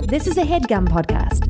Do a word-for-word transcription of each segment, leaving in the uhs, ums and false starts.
This is a HeadGum podcast.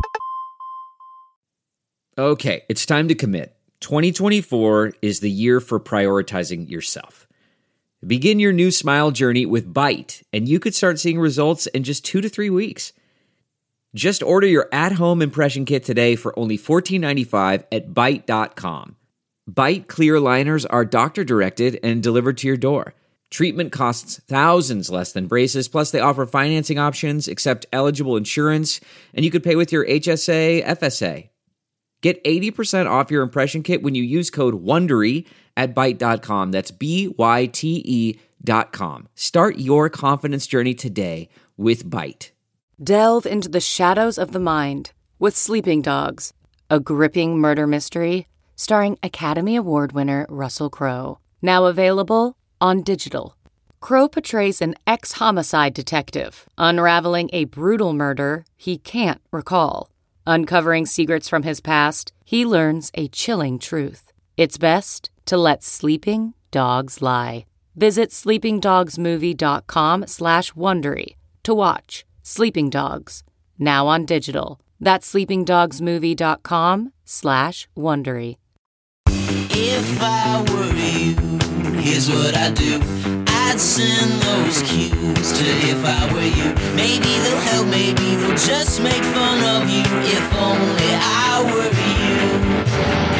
Okay, it's time to commit. twenty twenty-four is the year for prioritizing yourself. Begin your new smile journey with Byte, and you could start seeing results in just two to three weeks. Just order your at-home impression kit today for only fourteen ninety-five at byte dot com. Byte clear aligners are doctor-directed and delivered to your door. Treatment costs thousands less than braces, plus they offer financing options, accept eligible insurance, and you could pay with your H S A, F S A. Get eighty percent off your impression kit when you use code WONDERY at byte dot com. That's B Y T E dot com. Start your confidence journey today with Byte. Delve into the shadows of the mind with Sleeping Dogs, a gripping murder mystery starring Academy Award winner Russell Crowe. Now available on digital. Crowe portrays an ex-homicide detective unraveling a brutal murder he can't recall. Uncovering secrets from his past, he learns a chilling truth. It's best to let sleeping dogs lie. Visit sleepingdogsmovie.com slash Wondery to watch Sleeping Dogs, now on digital. That's sleepingdogsmovie.com slash Wondery. If I were you, here's what I'd do. I'd send those cues to if I were you. Maybe they'll help, maybe they'll just make fun of you. If only I were you.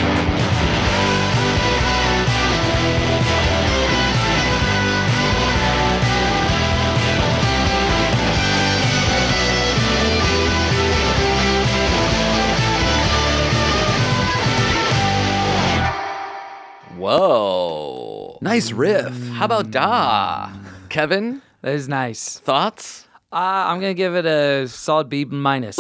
Whoa. Nice riff. How about da? Kevin, That is nice. thoughts? Uh, I'm going to give it a solid B minus.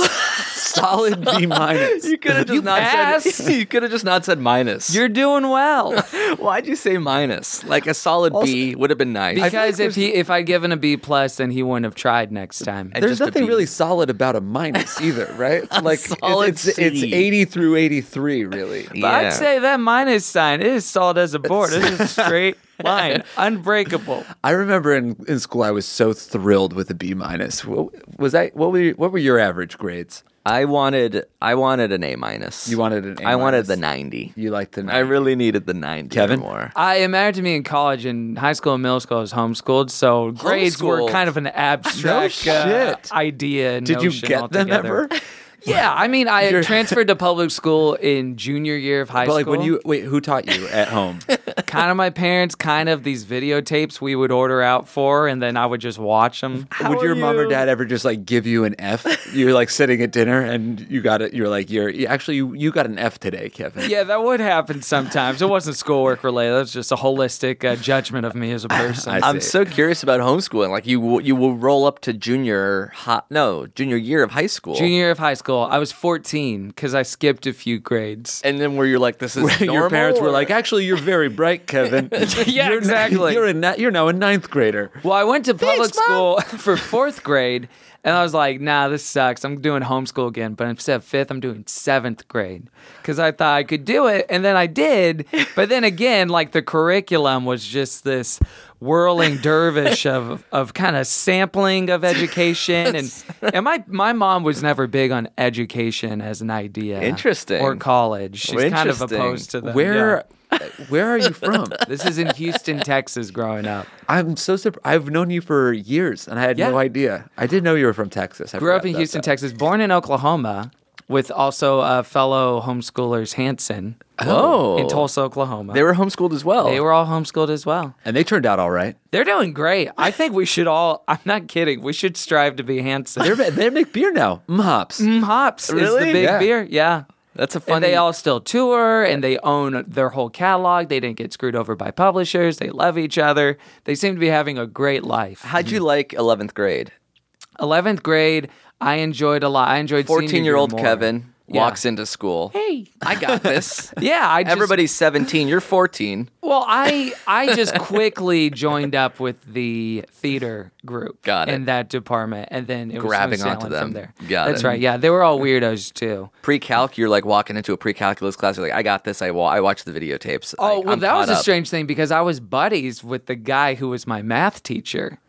Solid B minus. You could have just You not pass. said you could have just not said minus. You're doing well. Why'd you say minus? Like a solid B would have been nice. Because if he if I'd given a B plus, then he wouldn't have tried next time. And There's just a nothing B. really solid about a minus either, right? Like solid it's, it's, it's C. eighty through eighty-three, really. But I'd say that minus sign, it is solid as a board. It is a straight line. Unbreakable. I remember in, in school I was so thrilled with a B minus. What, was I? What were what were your average grades? I wanted I wanted an A minus. You wanted an A I wanted minus. the ninety. You liked the I really needed the ninety Kevin? more. I imagine to me in college and high school and middle school, I was homeschooled, so grades were Homeschooled? kind of an abstract No uh, shit. idea. Did you notion get them altogether. ever? Yeah, I mean, I You're- transferred to public school in junior year of high But like school. when you wait, who taught you at home? kind of my parents, kind of these videotapes we would order out for, and then I would just watch them. Would your mom or dad ever just like give you an F? You're like sitting at dinner and you got it. You're like, you're you- actually you, you got an F today, Kevin. Yeah, that would happen sometimes. It wasn't schoolwork related. That was just a holistic uh, judgment of me as a person. I I'm see. so curious about homeschooling. Like you, will- you will roll up to junior, hi- no, junior year of high school, Junior year of high school, I was fourteen because I skipped a few grades. and then where you're like, this is normal. Your parents were or- like, actually, you're very bright, Kevin. Yeah, You're exactly. You're a ni- you're now a ninth grader. Well, I went to public school for fourth grade, and I was like, nah, this sucks. I'm doing homeschool again. But instead of fifth, I'm doing seventh grade because I thought I could do it. And then I did. But then again, like the curriculum was just this whirling dervish of of kind of sampling of education. And, and my, my mom was never big on education as an idea. Interesting. Or college. She's Well, kind of interesting. opposed to them. Where where are you from? Yeah. This is in Houston, Texas growing up. I'm so surprised. I've known you for years, and I had Yeah. no idea. I didn't know you were from Texas. I Grew up forgot in about Houston, that. Texas. Born in Oklahoma with also uh, fellow homeschoolers Hanson Oh, in Tulsa, Oklahoma. They were homeschooled as well. They were all homeschooled as well. and they turned out all right. They're doing great. I think we should all, I'm not kidding, we should strive to be Hanson. They're, they make beer now. Mm, hops. Mm, Hops is Really? the big Yeah. beer. Yeah. That's a funny. And they all still tour and they own their whole catalog. They didn't get screwed over by publishers. They love each other. They seem to be having a great life. How'd you like eleventh grade? eleventh grade, I enjoyed a lot. I enjoyed senior year fourteen-year-old more. Kevin Yeah. walks into school. Hey. I got this. Yeah, I just, Everybody's seventeen. You're fourteen. Well, I I just quickly joined up with the theater group Got it. in that department, and then it Grabbing was smooth onto sailing them. from there. Got That's it. right. Yeah, they were all weirdos too. Pre-calc, you're like walking into a pre-calculus class. You're like, I got this. I wa- I watched the videotapes. Oh I, well, I'm that was caught a up. strange thing because I was buddies with the guy who was my math teacher.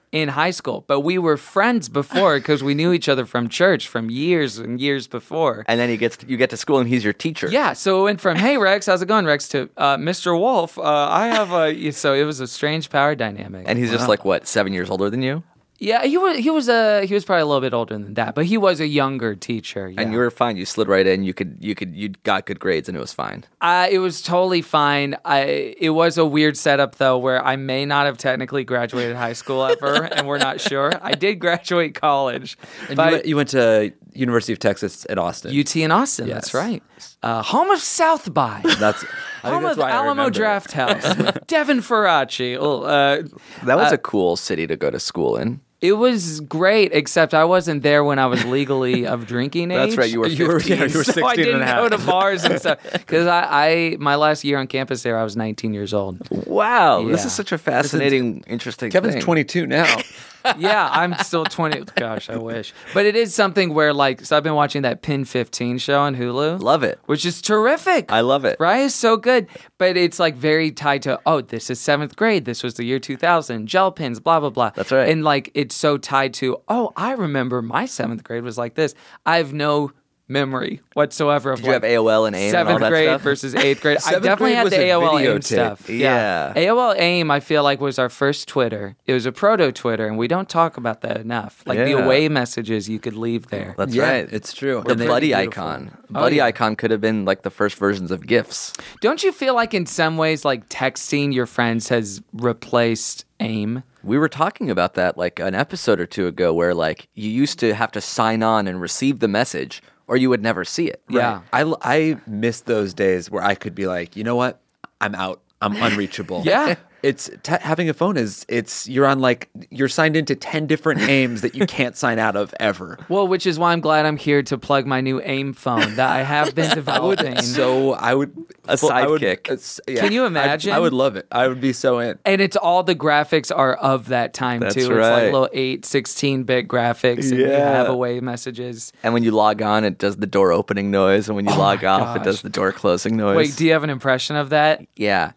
in high school, but we were friends before because we knew each other from church from years and years before. And then he gets to, you get to school and he's your teacher. Yeah, so it went from, hey, Rex, how's it going, Rex, to uh, Mister Wolf, uh, I have a... So it was a strange power dynamic. And he's just like, what, seven years older than you? Yeah, he was he was uh, he was probably a little bit older than that, but he was a younger teacher. Yeah. And you were fine. You slid right in. You could, you could, you got good grades, and it was fine. Uh, it was totally fine. I it was a weird setup though, where I may not have technically graduated high school ever, and we're not sure. I did graduate college, And but you, went, you went to University of Texas at Austin. U T in Austin. Yes. That's right. Uh, home of South by. That's I think Home that's of why I Alamo remember. Draft House. Devin Faraci. Oh, uh, That was Uh, a cool city to go to school in. It was great, except I wasn't there when I was legally of drinking age. That's right. You were You were- fifteen. yeah, you were So I sixteen didn't and a go half. to bars and stuff because I, I, my last year on campus there, I was nineteen years old. Wow, this Yeah. is such a fascinating, interesting Kevin's thing. twenty-two now. Yeah, I'm still twenty. Gosh, I wish. But it is something where, like, so I've been watching that Pin fifteen show on Hulu. Love it. Which is terrific. I love it. Right? It's so good. But it's, like, very tied to, oh, this is seventh grade. This was the year two thousand. Gel pins, blah, blah, blah. That's right. And, like, it's so tied to, oh, I remember my seventh grade was like this. I have no memory whatsoever of Did you have like A O L and AIM and all seventh that grade stuff? versus eighth grade. I Seventh definitely grade had was the a A O L videotape. AIM stuff. Yeah. A O L AIM, I feel like, was our first Twitter. It was a proto Twitter, and we don't talk about that enough. Like the Yeah. away messages you could leave there. That's yeah, right. it's true. The And they- buddy beautiful. icon. Oh, Buddy yeah. icon could have been like the first versions of GIFs. Don't you feel like in some ways, like texting your friends has replaced AIM? We were talking about that like an episode or two ago where like you used to have to sign on and receive the message or you would never see it. Yeah. I, I miss those days where I could be like, you know what? I'm out. I'm unreachable. Yeah. It's t- having a phone is it's you're on like you're signed into ten different AIMs that you can't sign out of ever. Well, which is why I'm glad I'm here to plug my new AIM phone that I have been developing. So I would A I would- sidekick. it's- yeah. Can you I- imagine? I, would love it. I would be so in. And it's all the graphics are of that time That's too. It's right. like little eight, sixteen-bit graphics and you Yeah. have away messages. And when you log on, it does the door opening noise. And when you log my off, it gosh. does the door closing noise. Wait, do you have an impression of that? yeah.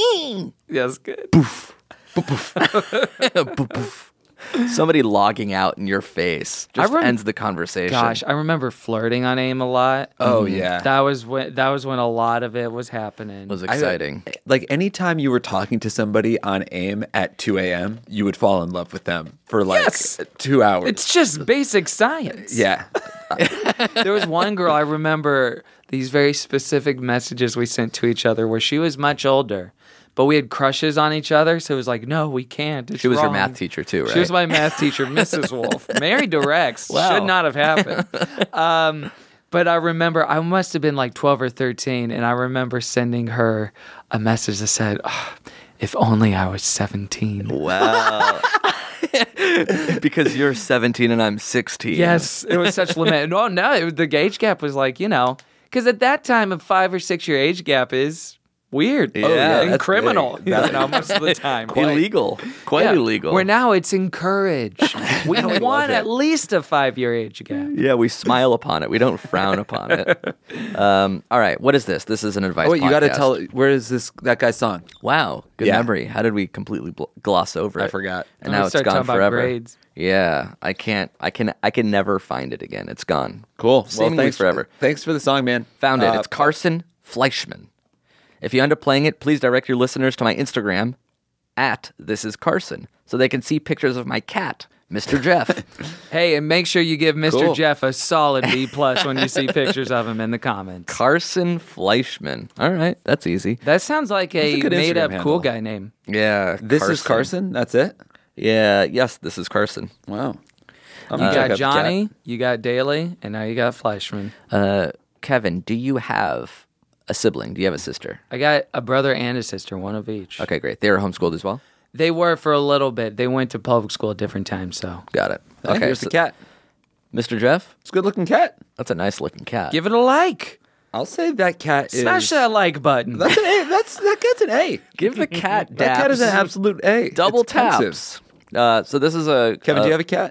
Yes, good. Somebody logging out in your face just I rem- ends the conversation. Gosh, I remember flirting on AIM a lot. Oh yeah. That was when that was when a lot of it was happening. it was I- exciting. like anytime you were talking to somebody on AIM at two a.m., you would fall in love with them for like Yes. two hours. It's just basic science. yeah. There was one girl I remember these very specific messages we sent to each other where she was much older, but we had crushes on each other. So it was like, no, we can't. It's She was your wrong. math teacher too, right? She was my math teacher, Missus Wolf. Married to Rex. Wow. Should not have happened. Um, but I remember I must have been like twelve or thirteen, and I remember sending her a message that said, "Oh, if only I was seventeen. Wow. Because you're seventeen and I'm sixteen. Yes, it was such limit. No, no, it, the age gap was like, you know, because at that time, a five or six year age gap is weird. Oh, yeah, and that's criminal. big. You know, most of the time. Illegal. Quite Yeah, illegal. Where now it's encouraged. We want it. at least a five year age gap. Yeah, we smile upon it. We don't frown upon it. Um, all right, what is this? This is an advice. Oh wait, you got to podcast. tell. Where is this that guy's song? Wow, good Yeah. memory. How did we completely bl- gloss over it? I forgot. and Then we now it's start gone talking about forever. grades. Yeah, I can't. I can. I can never find it again. It's gone. Cool. Seemingly thanks forever. Thanks for the song, man. Found it. Uh, It's Carson Fleischman. If you end up playing it, please direct your listeners to my Instagram at This Is Carson, so they can see pictures of my cat, Mister Jeff. Hey, and make sure you give Mister Cool. Jeff a solid B plus when you see pictures of him in the comments. Carson Fleischman. All right, that's easy. That sounds like a, a good made up Instagram cool handle. guy name. Yeah, This is Carson. That's it. Yeah, yes, this is Carson. Wow. I'm You gonna check got out the cat. Johnny, you got Daly, and now you got Fleischman. Uh, Kevin, do you have a sibling? Do you have a sister? I got a brother and a sister, one of each. Okay, great. They were homeschooled as well? They were for a little bit. They went to public school at different times, so Got it. Okay, Okay, here's so- the cat. Mister Jeff? It's a good looking cat. That's a nice looking cat. give it a like. I'll say that cat is. Smash that like button. That's an A. That's that cat's an A. Give the cat That cat is an dabs. absolute A. Double It's pensive. taps. Uh, so this is a Kevin, uh, do you have a cat?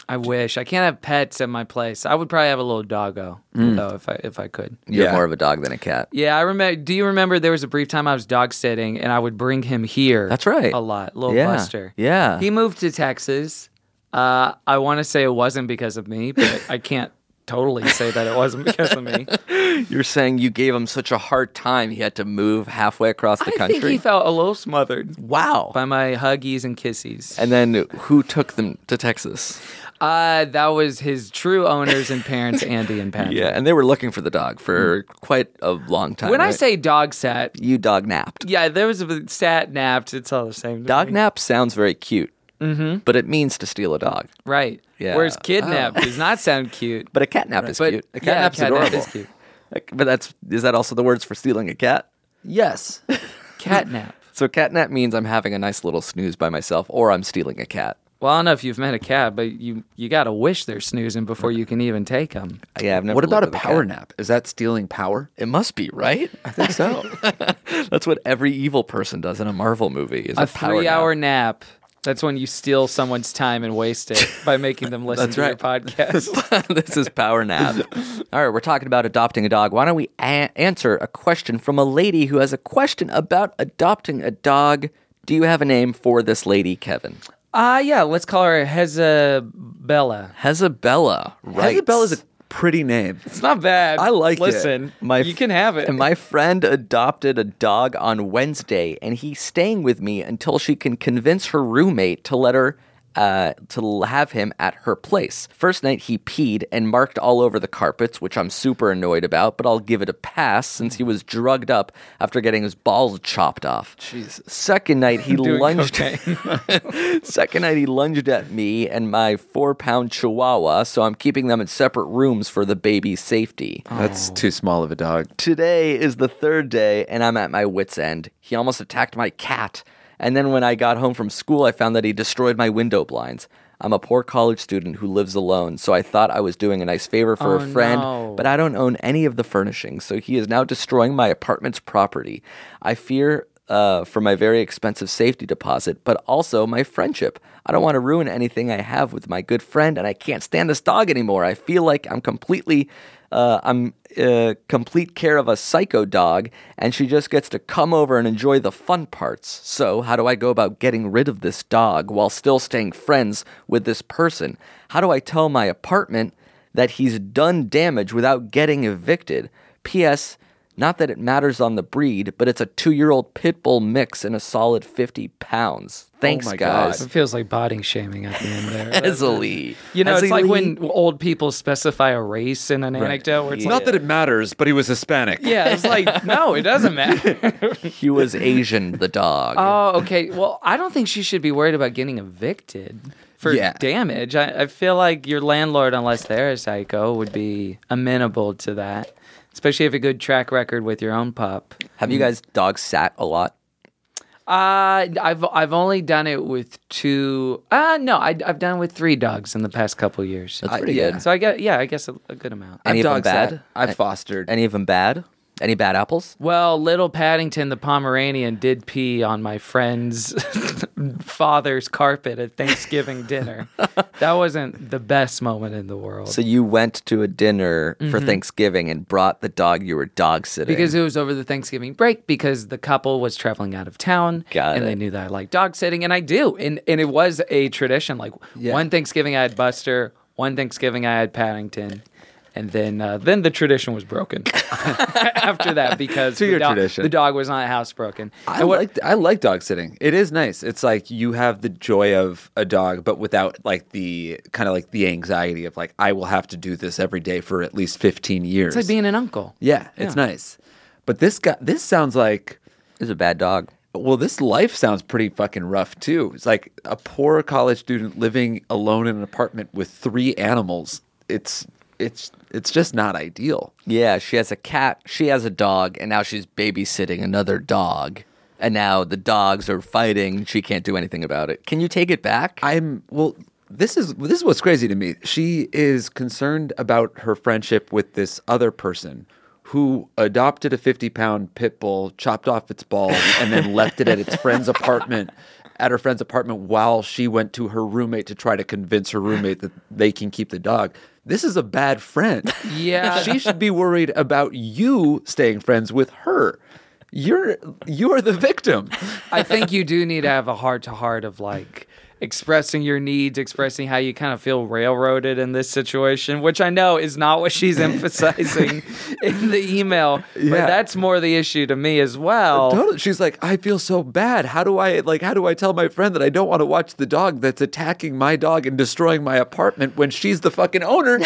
I wish. I can't have pets at my place. I would probably have a little doggo though if I if I could. You're Yeah. more of a dog than a cat. Yeah, I remember. Do you remember there was a brief time I was dog sitting and I would bring him here? That's right. A lot, little Yeah. Buster. Yeah. He moved to Texas. Uh, I want to say it wasn't because of me, but I can't totally say that it wasn't because of me. You're saying you gave him such a hard time he had to move halfway across the I country? think he felt a little smothered Wow. by my huggies and kissies. And then who took them to Texas? Uh, that was his true owners and parents, Andy and Patrick. Yeah, and they were looking for the dog for quite a long time. When I right? say dog sat, you dog napped. yeah, there was a sat napped. It's all the same. to Dog me. nap sounds very cute, mm-hmm. but it means to steal a dog. Right. Yeah. Whereas kidnap does not sound cute. But a cat nap is But cute. A yeah, catnap's catnap adorable. is cute. Like, but that's is that also the words for stealing a cat? Yes. Catnap. So catnap means I'm having a nice little snooze by myself, or I'm stealing a cat. Well, I don't know if you've met a cat, but you you got to wish they're snoozing before you can even take them. Yeah, I've never. What about a lived with power cat. nap? Is that stealing power? It must be, right? I think so. That's what every evil person does in a Marvel movie. Is a, A power three-hour nap. nap. That's when you steal someone's time and waste it by making them listen That's to right. your podcast. This is Power Nap. All right, we're talking about adopting a dog. Why don't we a- answer a question from a lady who has a question about adopting a dog? Do you have a name for this lady, Kevin? Ah, uh, yeah. Let's call her Hezabella. Hezabella. Right. Hezabella's a pretty name. It's not bad. I like it. Listen, My you can have it. And my friend adopted a dog on Wednesday, and he's staying with me until she can convince her roommate to let her uh, to have him at her place. First night he peed and marked all over the carpets, which I'm super annoyed about, but I'll give it a pass since he was drugged up after getting his balls chopped off. Jesus. Second night he Doing lunged. cocaine. Second night he lunged at me and my four-pound chihuahua, so I'm keeping them in separate rooms for the baby's safety. That's too small of a dog. Today is the third day, and I'm at my wit's end. He almost attacked my cat. And then when I got home from school, I found that he destroyed my window blinds. I'm a poor college student who lives alone, so I thought I was doing a nice favor for Oh, a friend, no. but I don't own any of the furnishings, so he is now destroying my apartment's property. I fear uh, for my very expensive safety deposit, but also my friendship. I don't want to ruin anything I have with my good friend, and I can't stand this dog anymore. I feel like I'm completely... Uh, I'm uh, complete care of a psycho dog, and she just gets to come over and enjoy the fun parts. So, how do I go about getting rid of this dog while still staying friends with this person? How do I tell my apartment that he's done damage without getting evicted? P S. Not that it matters on the breed, but it's a two-year-old pit bull mix and a solid fifty pounds. Thanks, my guys. It feels like body shaming at the end there. Easily. You know, it's like Easily. when old people specify a race in an anecdote. Where it's Not like, that it matters, but he was Hispanic. yeah, it's like, no, it doesn't matter. He was Asian, the dog. Oh, okay. Well, I don't think she should be worried about getting evicted for Yeah. damage. I, I feel like your landlord, unless they're a psycho, would be amenable to that, especially if you have a good track record with your own pup. Have you guys dogs sat a lot? Uh, I've I've only done it with two. Uh, no, I, I've done it with three dogs in the past couple of years. That's I- pretty yeah. good. So I get yeah, I guess a, a good amount. Any I've of them dog sat. bad? I've fostered. Any of them bad? Any bad apples? Well, little Paddington the Pomeranian did pee on my friend's father's carpet at Thanksgiving dinner. That wasn't the best moment in the world. So you went to a dinner for Thanksgiving and brought the dog you were dog sitting. because it was over the Thanksgiving break, because the couple was traveling out of town, Got and it. they knew that I like dog sitting, and I do, and and it was a tradition. Like one Thanksgiving I had Buster, one Thanksgiving I had Paddington, and then uh, then the tradition was broken after that because To the your dog, tradition. the dog was not housebroken. I And what- like I like dog sitting. It is nice. It's like you have the joy of a dog, but without like the kind of like the anxiety of like I will have to do this every day for at least fifteen years. It's like being an uncle. yeah, it's nice. But this guy, this sounds like It's a bad dog. well, this life sounds pretty fucking rough too. It's like a poor college student living alone in an apartment with three animals. It's it's it's just not ideal. Yeah, she has a cat, she has a dog, and now she's babysitting another dog. And now the dogs are fighting. She can't do anything about it. Can you take it back? I'm well. This is this is what's crazy to me. She is concerned about her friendship with this other person who adopted a fifty pound pit bull, chopped off its balls, and then left it at its friend's apartment at her friend's apartment while she went to her roommate to try to convince her roommate that they can keep the dog. This is a bad friend. Yeah. She should be worried about you staying friends with her. You're you're the victim. I think you do need to have a heart to heart of like expressing your needs, expressing how you kind of feel railroaded in this situation, which I know is not what she's emphasizing in the email. Yeah. But that's more the issue to me as well. Totally. She's like, I feel so bad. How do I like? How do I tell my friend that I don't want to watch the dog that's attacking my dog and destroying my apartment when she's the fucking owner?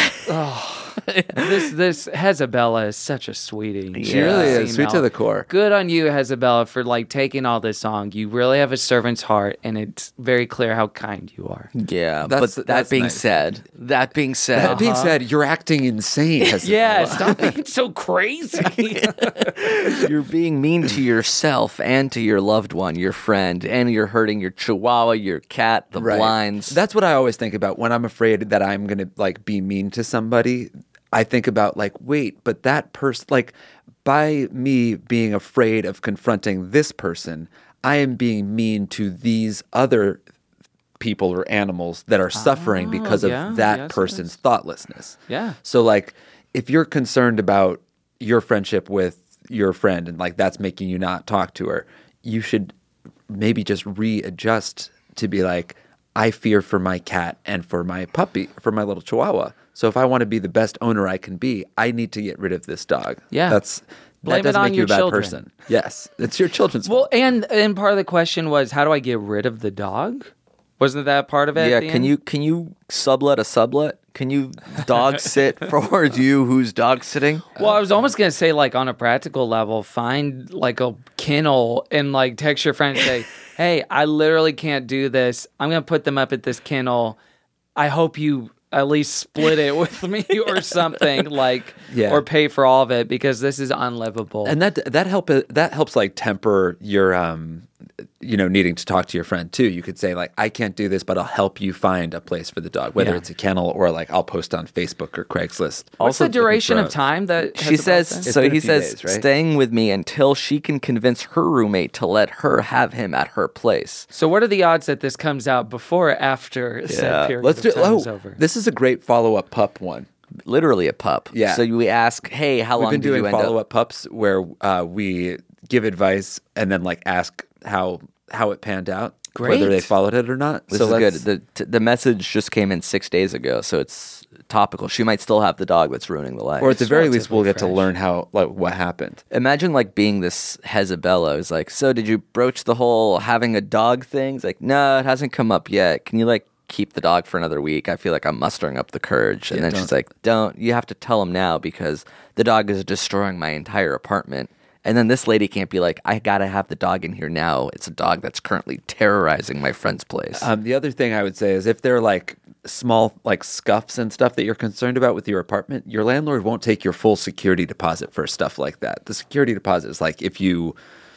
This this Hezabella is such a sweetie. She really is, sweet to Email. the core. Good on you, Hezabella, for like taking all this on. You really have a servant's heart, and it's very clear how kind you are. Yeah, That's- but that's that being nice. said, that being said, That being said, you're acting insane. Hezabella. Yeah, stop being so crazy. you're being mean to yourself and to your loved one, your friend, and you're hurting your chihuahua, your cat, the Right. blinds. That's what I always think about when I'm afraid that I'm going to like be mean to somebody. I think about like, wait, but that person, like by me being afraid of confronting this person, I am being mean to these other people or animals that are suffering because of yeah, that yes, person's thoughtlessness. Yeah. So like if you're concerned about your friendship with your friend and like that's making you not talk to her, you should maybe just readjust to be like, I fear for my cat and for my puppy, for my little chihuahua. So if I want to be the best owner I can be, I need to get rid of this dog. Yeah. That's Blame it that doesn't on make you your a bad children. person. Yes. It's your children's Well, fault. and and part of the question was, how do I get rid of the dog? Wasn't that part of it? yeah, at the can end? you can you sublet a sublet? Can you dog sit for you who's dog sitting? Well, I was almost gonna say, like on a practical level, find like a kennel and like text your friend and say, "Hey, I literally can't do this. I'm gonna put them up at this kennel. I hope you at least split it with me or something, like, Yeah. or pay for all of it because this is unlivable." And that that help that helps like temper your um you know needing to talk to your friend too. You could say like, I can't do this, but I'll help you find a place for the dog, whether Yeah. it's a kennel or like I'll post on Facebook or Craigslist. What's Also, the duration for of us. time that She Hezabella says, said? It's so been a he few says, days, right? staying with me until she can convince her roommate to let her have him at her place. So what are the odds that this comes out before or after said period Let's of do. time Oh, is over? this is a great follow up pup one. Literally a pup. Yeah. So we ask, hey, how We've long been did you doing end up? follow up pups where uh, we give advice and then like ask how how it panned out, Great. whether they followed it or not. This so is good. let's- The t- the message just came in six days ago, so it's topical. She might still have the dog that's ruining the life. Or at the very least, we'll get to fresh. learn how like what happened. Imagine like being this Hezabella who's like, so did you broach the whole having a dog thing? It's like, no, it hasn't come up yet. Can you like keep the dog for another week? I feel like I'm mustering up the courage. And Yeah, then she's don't. like, don't, you have to tell him now because the dog is destroying my entire apartment. And then this lady can't be like, I gotta have the dog in here now. It's a dog that's currently terrorizing my friend's place. Um, the other thing I would say is if they're like small like scuffs and stuff that you're concerned about with your apartment, your landlord won't take your full security deposit for stuff like that. The security deposit is like if you,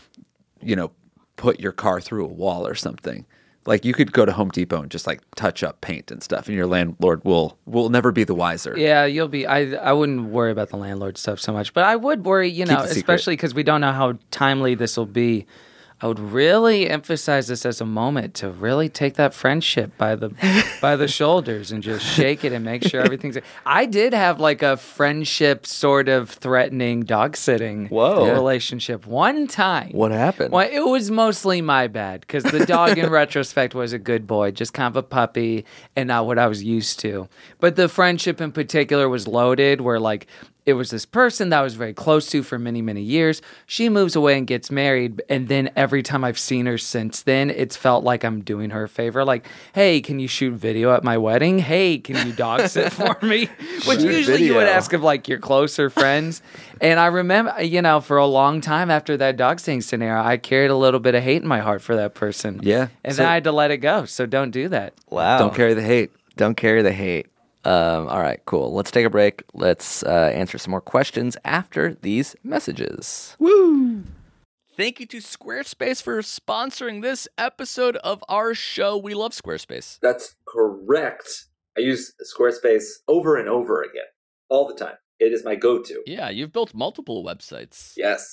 you know, put your car through a wall or something. Like you could go to Home Depot and just like touch up paint and stuff, and your landlord will will never be the wiser. Yeah, you'll be. I I wouldn't worry about the landlord stuff so much, but I would worry, you know, the secret. especially because we don't know how timely this will be. I would really emphasize this as a moment to really take that friendship by the by the shoulders and just shake it and make sure everything's. I did have like a friendship sort of threatening dog sitting Whoa. relationship one time. What happened? Well, it was mostly my bad because the dog, in retrospect, was a good boy, just kind of a puppy and not what I was used to. But the friendship in particular was loaded, where like it was this person that I was very close to for many, many years. She moves away and gets married, and then every time I've seen her since then, it's felt like I'm doing her a favor. Like, hey, can you shoot video at my wedding? Hey, can you dog sit for me? Which Shoot usually you would video. ask of like your closer friends. And I remember, you know, for a long time after that dog sitting scenario, I carried a little bit of hate in my heart for that person. Yeah. And So- then I had to let it go. So don't do that. Wow. Don't carry the hate. Don't carry the hate. Um, all right, cool. Let's take a break. Let's uh, answer some more questions after these messages. Woo! Thank you to Squarespace for sponsoring this episode of our show. We love Squarespace. That's correct. I use Squarespace over and over again, all the time. It is my go-to. Yeah, you've built multiple websites. Yes.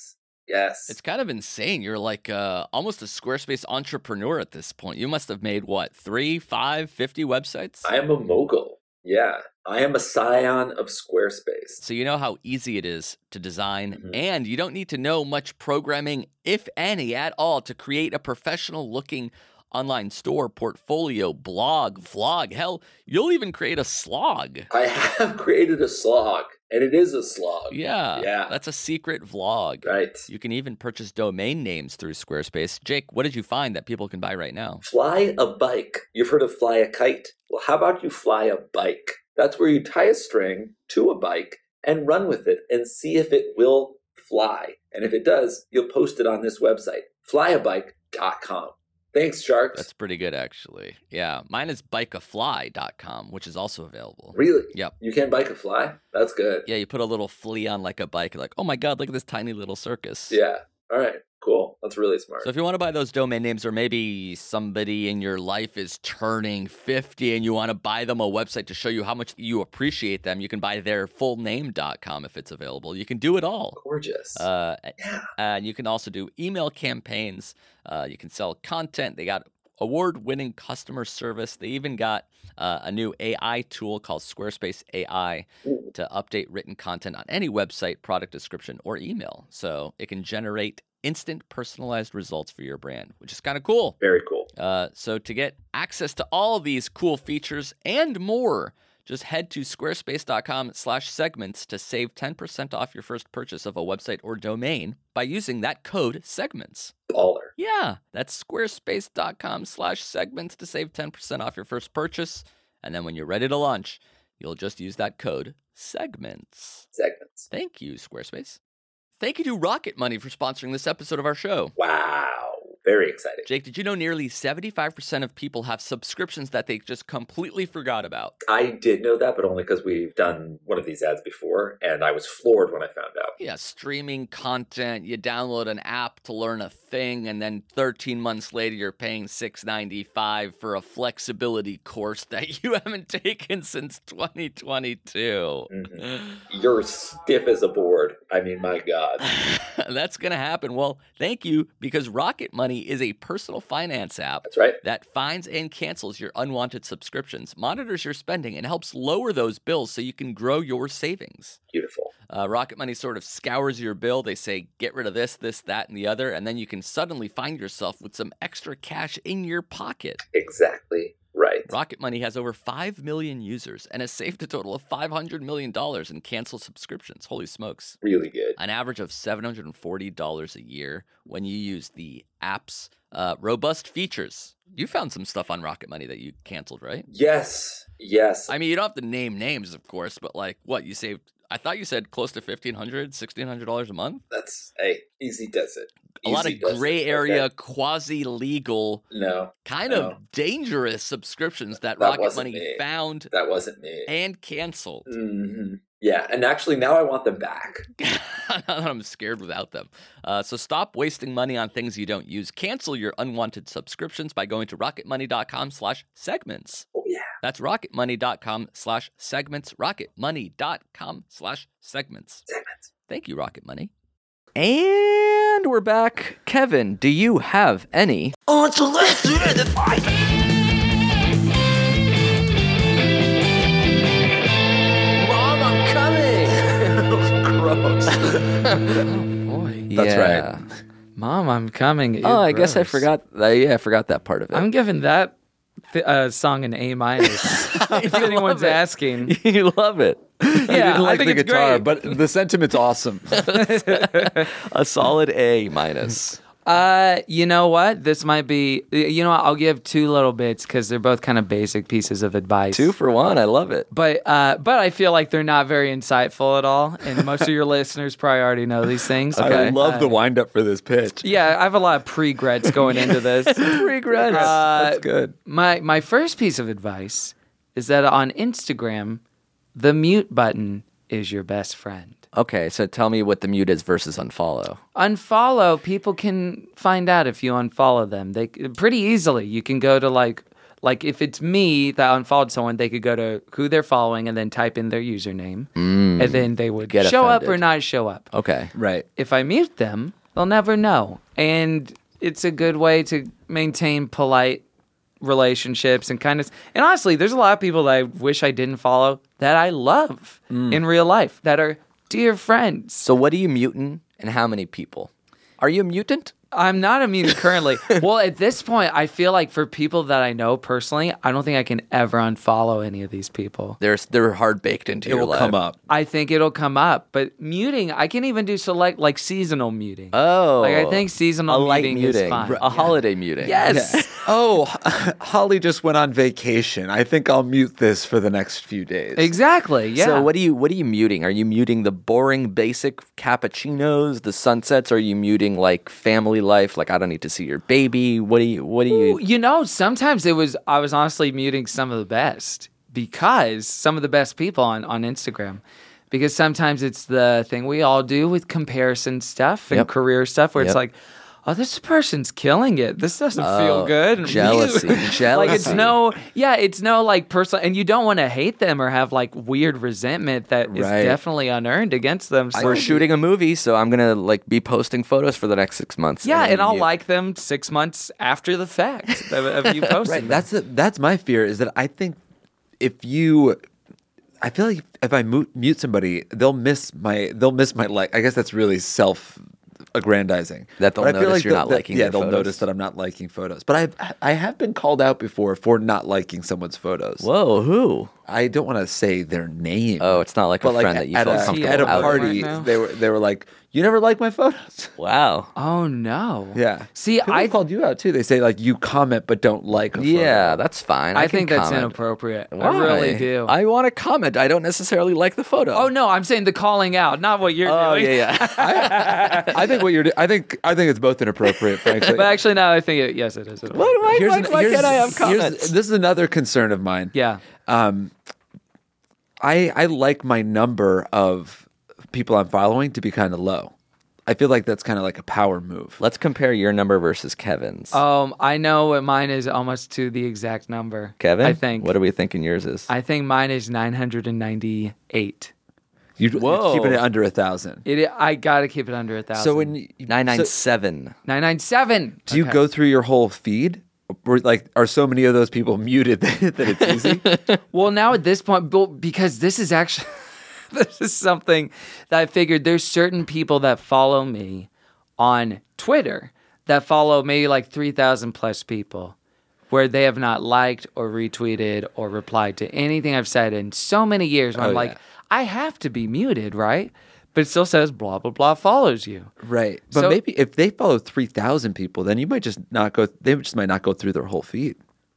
Yes. It's kind of insane. You're like uh, almost a Squarespace entrepreneur at this point. You must have made, what, three, five, fifty websites? I am a mogul. Yeah. I am a scion of Squarespace. So you know how easy it is to design, Mhm. and you don't need to know much programming, if any, at all, to create a professional-looking online store, portfolio, blog, vlog. Hell, you'll even create a slog. I have created a slog, and it is a slog. Yeah, Yeah. that's a secret vlog. Right. You can even purchase domain names through Squarespace. Jake, what did you find that people can buy right now? Fly a bike. You've heard of fly a kite? Well, how about you fly a bike? That's where you tie a string to a bike and run with it and see if it will fly. And if it does, you'll post it on this website, fly a bike dot com. Thanks, Sharks. That's pretty good, actually. Yeah, mine is bike a fly dot com, which is also available. Really? Yep. You can bike a fly? That's good. Yeah, you put a little flea on like a bike. You're like, oh my God, look at this tiny little circus. Yeah. All right. Cool. That's really smart. So if you want to buy those domain names, or maybe somebody in your life is turning fifty and you want to buy them a website to show you how much you appreciate them, you can buy their full name dot com if it's available. You can do it all. Gorgeous. Uh, yeah. and you can also do email campaigns. Uh, you can sell content. They got award-winning customer service. They even got uh, a new A I tool called Squarespace A I to update written content on any website, product description, or email. So it can generate instant personalized results for your brand, which is kind of cool. Very cool. Uh, so to get access to all these cool features and more, just head to squarespace.com slash segments to save ten percent off your first purchase of a website or domain by using that code segments. Baller. Yeah, that's squarespace.com slash segments to save ten percent off your first purchase. And then when you're ready to launch, you'll just use that code segments. Segments. Thank you, Squarespace. Thank you to Rocket Money for sponsoring this episode of our show. Wow. Very exciting. Jake, did you know nearly seventy-five percent of people have subscriptions that they just completely forgot about? I did know that, but only because we've done one of these ads before, and I was floored when I found out. Yeah, streaming content, you download an app to learn a thing, and then thirteen months later you're paying six dollars and ninety-five cents for a flexibility course that you haven't taken since twenty twenty-two. Mm-hmm. You're stiff as a board. I mean, my God. That's going to happen. Well, thank you, because Rocket Money is a personal finance app. That's right. That finds and cancels your unwanted subscriptions, monitors your spending, and helps lower those bills so you can grow your savings. Beautiful. Uh, Rocket Money sort of scours your bill. They say, get rid of this, this, that, and the other, and then you can suddenly find yourself with some extra cash in your pocket. Exactly right. Rocket Money has over five million users and has saved a total of five hundred million dollars in canceled subscriptions. Holy smokes. Really good. An average of seven hundred forty dollars a year when you use the app's uh, robust features. You found some stuff on Rocket Money that you canceled, right? Yes. Yes. I mean, you don't have to name names, of course, but like, what, you saved, I thought you said close to fifteen hundred dollars, sixteen hundred dollars a month? That's, hey, easy does it. A lot Easy of does gray it. area, Okay. quasi-legal, No. kind No. of dangerous subscriptions that, That Rocket wasn't Money me. found That wasn't me. and canceled. hmm Yeah, and actually now I want them back. I'm scared without them. Uh, so stop wasting money on things you don't use. Cancel your unwanted subscriptions by going to rocketmoney.com slash segments. Oh, yeah. That's rocketmoney.com slash segments. rocketmoney.com slash segments. Segments. Thank you, Rocket Money. And we're back. Kevin, do you have any? On to let's do the fight. Mom, I'm coming. Gross. Boy. That's Yeah. right. Mom, I'm coming. Ew, Oh, I guess I gross. forgot. Uh, yeah, I forgot that part of it. I'm giving that th- uh, song an A minus. if You anyone's love it. asking. You love it. Yeah, You didn't I like think the it's guitar, great. but the sentiment's awesome. A solid A minus. Uh, you know what? This might be. You know what? I'll give two little bits because they're both kind of basic pieces of advice. Two for one. I love it. But uh, but I feel like they're not very insightful at all, and most of your listeners probably already know these things. I love Uh, the wind up for this pitch. Yeah, I have a lot of pre-grets going into this. Regrets. Uh, That's good. My my first piece of advice is that on Instagram, the mute button is your best friend. Okay, so tell me what the mute is versus unfollow. Unfollow, people can find out if you unfollow them. They pretty easily. You can go to like like if it's me that unfollowed someone, they could go to who they're following and then type in their username, and then they would Get show up or offended. not show up. Okay. Right. If I mute them, they'll never know. And it's a good way to maintain polite relationships and kindness. And honestly, there's a lot of people that I wish I didn't follow that I love Mm. in real life that are dear friends. So what are you muting and how many people? Are you a mutant? I'm not a mutant currently. Well, at this point, I feel like for people that I know personally, I don't think I can ever unfollow any of these people. They're, they're hard baked into It your will life. come up. I think it'll come up, but muting, I can even do select like seasonal muting. Oh. Like I think seasonal a light muting, muting. is fine. A holiday muting. Yes. Oh, Holly just went on vacation. I think I'll mute this for the next few days. Exactly. Yeah. So what are you what are you muting? Are you muting the boring basic cappuccinos, the sunsets? Are you muting like family life? Like I don't need to see your baby. What do you what do you Ooh, you know, sometimes it was I was honestly muting some of the best because some of the best people on, on Instagram. Because sometimes it's the thing we all do with comparison stuff and Yep. career stuff where Yep. it's like, oh, this person's killing it. This doesn't Oh, feel good. jealousy, like it's jealousy. no, yeah, it's no like personal, and you don't want to hate them or have like weird resentment that is Right. definitely unearned against them. So We're shooting a movie, so I'm gonna like be posting photos for the next six months. yeah, and I'll you- like them six months after the fact of, of you posting. Right. them. That's a, that's my fear is that I think if you, I feel like if I mute, mute somebody, they'll miss my they'll miss my like. I guess that's really self aggrandizing. That they'll But I feel notice you're that- not that- liking Yeah, their they'll photos. notice that I'm not liking photos. But I I have been called out before for not liking someone's photos. Whoa, who? I don't want to say their name. Oh, it's not like a but like friend that you at feel a, comfortable at a outing. party, Right now. they were they were like, "You never like my photos." Wow. Oh no. Yeah. See, People I have called you out too. They say like you comment but don't like. A Yeah, photo. that's fine. I, I, can think that's comment. inappropriate. Why? I really do. I want to comment. I don't necessarily like the photo. oh no, I'm saying the calling out, not what you're Oh doing. yeah, yeah. I think what you're. do- I think I think it's both inappropriate, frankly. But actually, now I think it. Yes, it is. Why, why, Here's why, an- why here's- can't I have here's- comments? This is another concern of mine. Yeah. Um, I I like my number of people I'm following to be kind of low. I feel like that's kind of like a power move. Let's compare your number versus Kevin's. Um, I know what mine is almost to the exact number. Kevin, I think. What are we thinking yours is? I think mine is nine hundred ninety-eight. You Whoa. keeping it under a thousand. It. I gotta keep it under a thousand. So when you, Nine nine so seven. nine ninety-seven. do you go through your whole feed? Or like, are so many of those people muted that, that it's easy? Well, now at this point, but because this is actually this is something that I figured there's certain people that follow me on Twitter that follow maybe like three thousand plus people where they have not liked or retweeted or replied to anything I've said in so many years. Where Oh, I'm like, yeah. I have to be muted, right? But it still says blah, blah, blah follows you. Right. But So- maybe if they follow three thousand people, then you might just not go, they just might not go through their whole feed.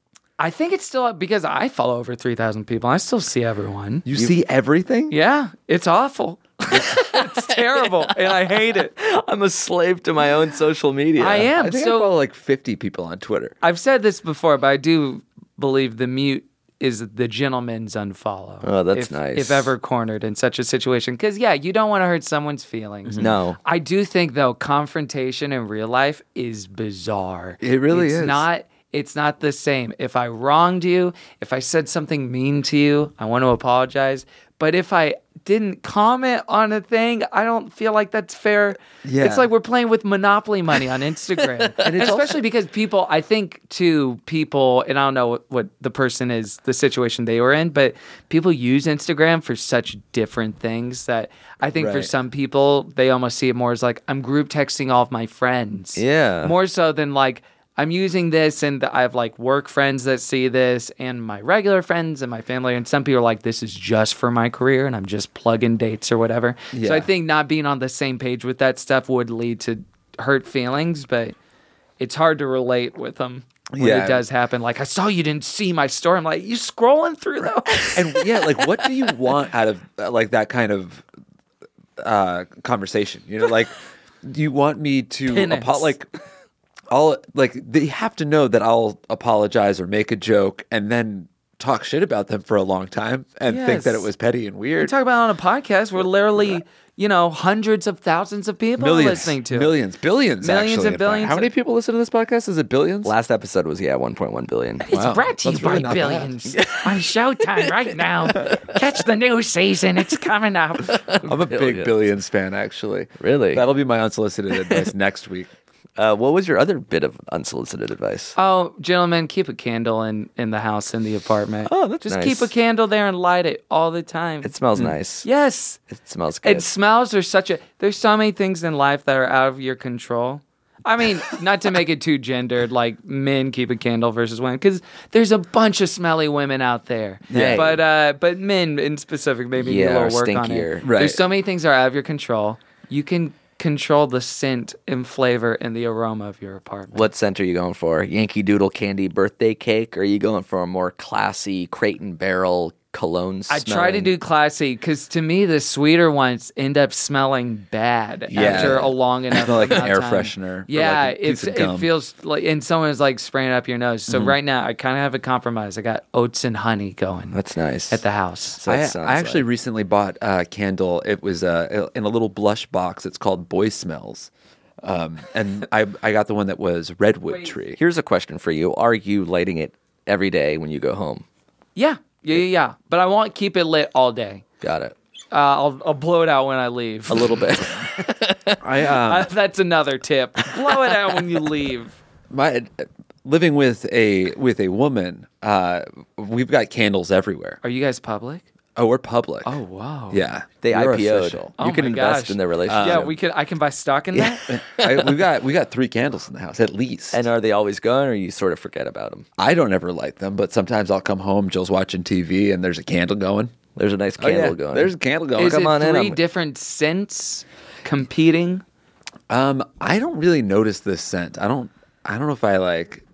I think it's still because I follow over three thousand people. I still see everyone. You, see everything? Yeah, it's awful. It's terrible, and I hate it. I'm a slave to my own social media. I am. I think so I follow like fifty people on Twitter. I've said this before, but I do believe the mute is the gentleman's unfollow. Oh, that's if, nice. If ever cornered in such a situation. Because, yeah, you don't want to hurt someone's feelings. No. I do think, though, confrontation in real life is bizarre. It really it's is. Not, it's not the same. If I wronged you, if I said something mean to you, I want to apologize. But if I didn't comment on a thing, I don't feel like that's fair. Yeah. It's like we're playing with Monopoly money on Instagram. and it's especially because people, I think, too, people, and I don't know what, what the person is, the situation they were in, but people use Instagram for such different things that I think for Right. some people, they almost see it more as like, I'm group texting all of my friends. Yeah. More so than like, I'm using this and I have like work friends that see this and my regular friends and my family. And some people are like, this is just for my career and I'm just plugging dates or whatever. So Yeah. I think not being on the same page with that stuff would lead to hurt feelings, but it's hard to relate with them when Yeah. it does happen. Like, I saw you didn't see my story. I'm like, you scrolling through those? And yeah, like what do you want out of uh, like that kind of uh, conversation? You know, like do you want me to Penance. apo- like I'll like they have to know that I'll apologize or make a joke and then talk shit about them for a long time and think that it Yes. was petty and We weird. talk about it on a podcast where literally, you know, hundreds of thousands of people millions, are listening to it. millions, billions, Millions actually, and in fact. billions How many of- people listen to this podcast? Is it billions? Last episode was, yeah, one point one billion. It's Wow, brought to you that's really by not bad. Billions on Showtime right now. Catch the new season. It's coming up. I'm a big Billions. Billions fan, actually. Really? That'll be my unsolicited advice next week. Uh, what was your other bit of unsolicited advice? Oh, gentlemen, keep a candle in, in the house, in the apartment. Oh, that's Just nice. keep a candle there and light it all the time. It smells nice. yes. It smells good. It smells. There's such a. There's so many things in life that are out of your control. I mean, not to make it too gendered, like men keep a candle versus women, because there's a bunch of smelly women out there. Yeah. But uh, but men in specific, maybe need Yeah, a little or work on stinkier. it. Right. There's so many things that are out of your control. You can control the scent and flavor and the aroma of your apartment. What scent are you going for? Yankee Doodle candy birthday cake? Or are you going for a more classy Crate and Barrel cologne I smelling? try to do classy because to me the sweeter ones end up smelling bad Yeah. after a long enough Smell like an amount air of time. freshener or Yeah, like a it's piece of it gum. feels like and someone's like spraying it up your nose. So right now I kind of have a compromise. I got oats and honey going That's nice. at the house. So I, it sounds I actually like- recently bought a candle. It was uh, in a little blush box. It's called Boy Smells. Um, and I, I got the one that was Redwood Tree. Here's a question for you. Are you lighting it every day when you go home? Yeah, yeah, yeah, yeah. But I won't keep it lit all day. Got it. Uh, I'll I'll blow it out when I leave. A little bit. I um, Uh, that's another tip. Blow it out when you leave. my living with a with a woman. Uh, we've got candles everywhere. Are you guys public? Oh, we're public. Oh wow. yeah, They We're I P O'd. official. Oh You can my invest gosh. in their relationship. Yeah, we could. I can buy stock in that. I, we've got we got three candles in the house at least. And are they always going, or you sort of forget about them? I don't ever light them, but sometimes I'll come home. Jill's watching T V, and there's a candle going. There's a nice Oh, yeah, candle going. There's a candle going. Is come it on in, three I'm- different scents competing? Um, I don't really notice this scent. I don't. I don't know if I like.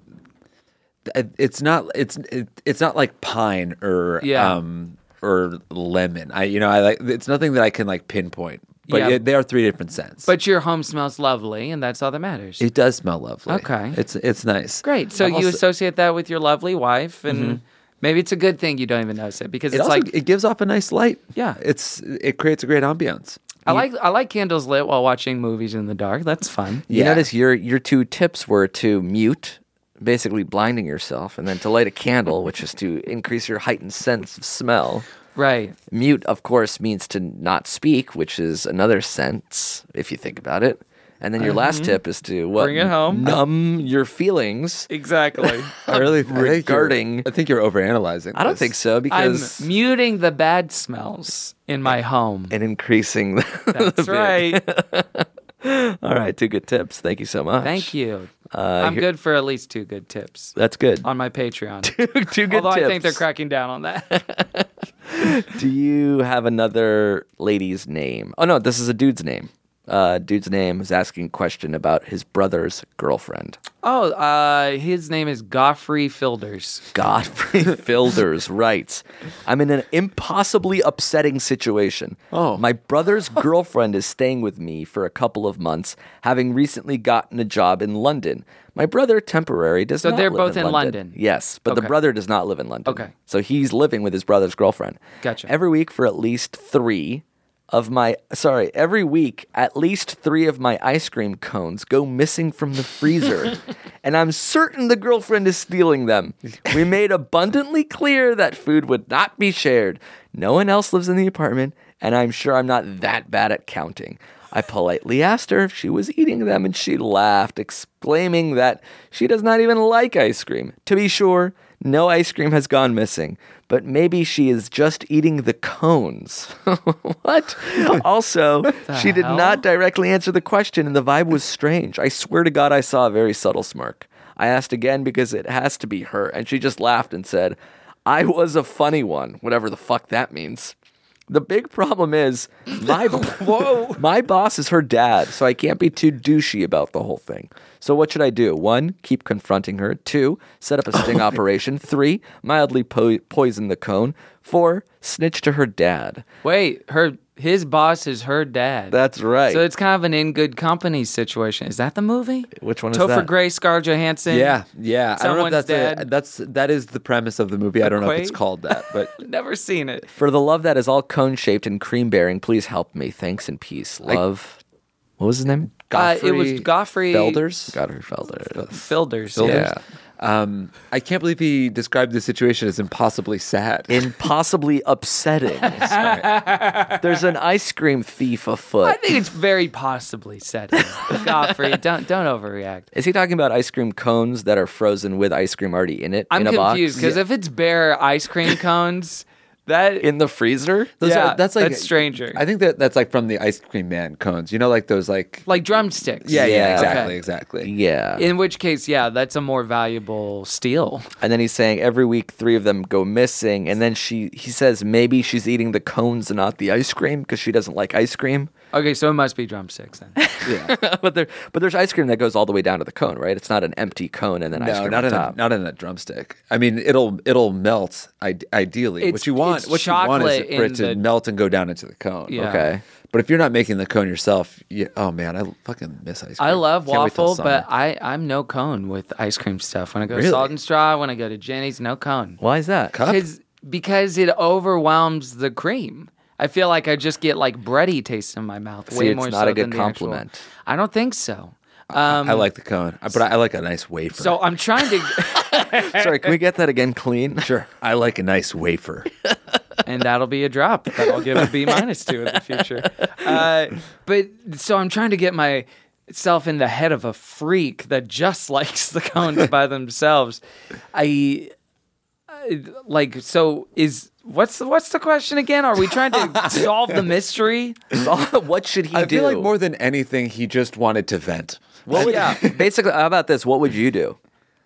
it- It's not. It's it, it's not like pine or Yeah. um or lemon. I you know I like. It's nothing that I can like pinpoint. But Yeah. it, they are three different scents. But your home smells lovely, and that's all that matters. it does smell lovely. Okay. It's it's nice. Great. So I'm you also- associate that with your lovely wife, and maybe it's a good thing you don't even notice it because It it's also like it gives off a nice light. Yeah. It's it creates a great ambiance. I like I like candles lit while watching movies in the dark. That's fun. You Yeah. notice your your two tips were to mute, basically blinding yourself, and then to light a candle, which is to increase your heightened sense of smell. Right. Mute, of course, means to not speak, which is another sense if you think about it. And then your last tip is to what? Bring it home. Numb your feelings. Exactly. I really I think you're- Regarding- I think you're overanalyzing. I don't this. think so I'm because muting the bad smells in my home. and increasing. The, That's right. All right, two good tips. Thank you so much. Thank you. Uh, I'm here- good for at least two good tips That's good. on my Patreon. two good Although tips. I think they're cracking down on that. Do you have another lady's name? Oh no, this is a dude's name. Uh, dude's name is asking a question about his brother's girlfriend. Oh, uh, his name is Godfrey Filders. Godfrey Filders writes, I'm in an impossibly upsetting situation. Oh. My brother's girlfriend is staying with me for a couple of months, having recently gotten a job in London. My brother, temporary, does So not they're live both in in London. London? Yes, but the Okay. brother does not live in London. Okay. So he's living with his brother's girlfriend. Gotcha. Every week for at least three of my, sorry, every week, at least three of my ice cream cones go missing from the freezer. And I'm certain the girlfriend is stealing them. We made abundantly clear that food would not be shared. No one else lives in the apartment, and I'm sure I'm not that bad at counting. I politely asked her if she was eating them, and she laughed, exclaiming that she does not even like ice cream. To be sure, no ice cream has gone missing, but maybe she is just eating the cones. What? Also, she did hell? not directly answer the question, and the vibe was strange. I swear to God, I saw a very subtle smirk. I asked again because it has to be her, and she just laughed and said, I was a funny one, whatever the fuck that means. The big problem is my whoa my boss is her dad, so I can't be too douchey about the whole thing. So what should I do? One, keep confronting her. Two, set up a sting operation. Three, mildly po- poison the cone. Four, snitch to her dad. Wait, her his boss is her dad. That's right. So it's kind of an in good company situation. Is that the movie? Which one is Topher that? Grace, Scarlett Johansson. Yeah, yeah. I don't know if Someone's that's a, dad. that's that is the premise of the movie. I don't know if it's Equate? called that, but Never seen it. For the love that is all cone-shaped and cream-bearing, please help me. Thanks and peace. Love. What was his name? Uh, it was Godfrey Felders. Godfrey Felder. Filders. Filders. Yeah. Um, I can't believe he described the situation as impossibly sad. Impossibly upsetting. There's an ice cream thief afoot. I think it's very possibly said. Godfrey, don't don't overreact. Is he talking about ice cream cones that are frozen with ice cream already in it? I'm in a confused box? because if it's bare ice cream cones, that in the freezer? Those yeah, are, that's like that's stranger. I think that that's like from the Ice Cream Man cones. You know, like those like like drumsticks. yeah, yeah, Yeah. exactly, Okay. exactly. Yeah. In which case, yeah, that's a more valuable steal. And then he's saying every week three of them go missing. And then she he says maybe she's eating the cones and not the ice cream because she doesn't like ice cream. Okay, so it must be drumsticks then. but there but there's ice cream that goes all the way down to the cone, right? It's not an empty cone and then ice No, cream not on in top. a, not in a drumstick. I mean, it'll it'll melt. I, ideally, It's- what you want, it's what you want is chocolate for it in to the- melt and go down into the cone. Yeah. Okay. But if you're not making the cone yourself, you, oh man, I fucking miss ice cream. I love Can't wait till waffle, but summer. I, I'm no cone with ice cream stuff. When I go to Really? Salt and Straw, when I go to Jenny's, no cone. Why is that? Cup? Because because it overwhelms the cream. I feel like I just get like bready taste in my mouth. See, way it's more not so a good than the actual- compliment. I don't think so. Um, I like the cone, but I like a nice wafer. so I'm trying to, Sorry, can we get that again clean? sure, I like a nice wafer. and that'll be a drop that I'll give a B minus to in the future. Uh, but so I'm trying to get myself in the head of a freak that just likes the cones by themselves. I, I like so is what's the, what's the question again? Are we trying to solve the mystery? What should he I do? feel like more than anything, he just wanted to vent. What would, Yeah. Basically, how about this? What would you do?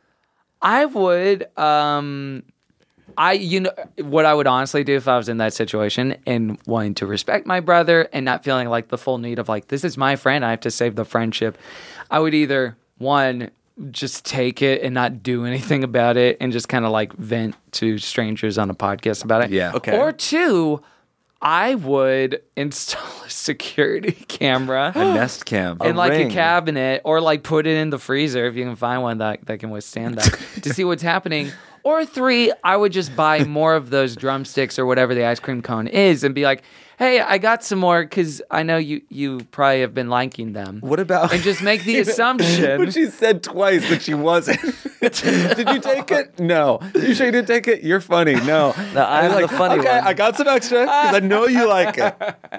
I would um I you know what I would honestly do if I was in that situation and wanting to respect my brother and not feeling like the full need of like this is my friend, I have to save the friendship. I would either one just take it and not do anything about it and just kind of like vent to strangers on a podcast about it. Yeah. Okay. Or two, I would install a security camera A Nest Cam. in like ring. a cabinet or like put it in the freezer if you can find one that, that can withstand that to see what's happening. Or three, I would just buy more of those drumsticks or whatever the ice cream cone is and be like, hey, I got some more because I know you, you probably have been liking them. What about And just make the assumption. But she said twice that she wasn't. Did you take it? No. You sure you didn't take it? You're funny. No. No, I'm And the funny okay, one. I got some extra because I know you like it.